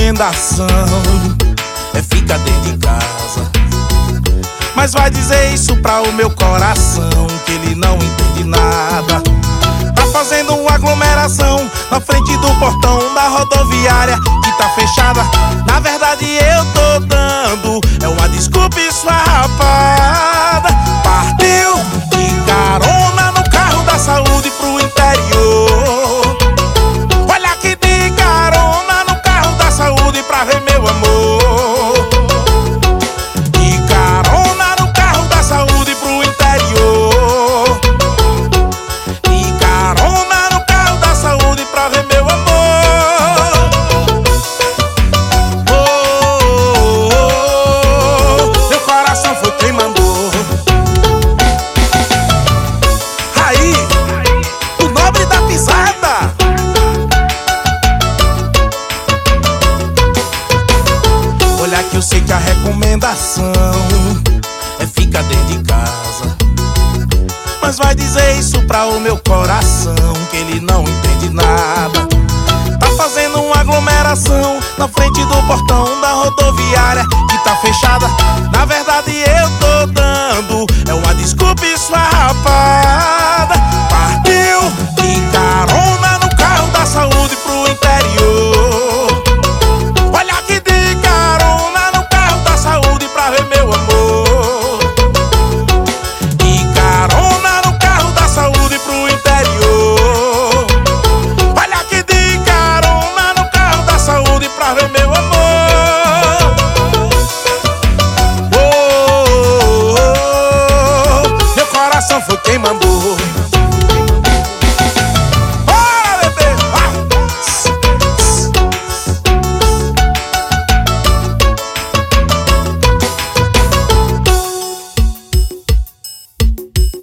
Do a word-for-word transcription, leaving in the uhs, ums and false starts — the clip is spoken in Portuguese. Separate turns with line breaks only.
recomendação é ficar dentro de casa. Mas vai dizer isso pra o meu coração, que ele não entende nada. Tá fazendo uma aglomeração na frente do portão da rodoviária que tá fechada. Na verdade eu tô dando é uma desculpa esfarrapada. Partiu de carona no carro da saúde pro interior. Olha aqui de carona no carro da saúde pra ver meu amor. De carona no carro da saúde pro interior. De carona no carro da saúde pra ver meu amor. Oh, oh, oh, meu coração foi quem mandou. Aí, o nobre da pisada. Olha que eu sei que a recomendação é ficar dentro de casa. Mas vai dizer isso pra o meu coração, que ele não entende nada. Tá fazendo uma aglomeração na frente do portão da rodoviária que tá fechada. Na verdade eu tô dando é uma desculpa esfarrapada. Partiu de carona no carro da saúde pro interior. Olha aqui de carona no carro da saúde pra ver meu amor. De carona no carro da saúde pro interior. Olha aqui de carona no carro da saúde pra ver meu amor. Oh, oh, oh, meu coração foi quem mandou.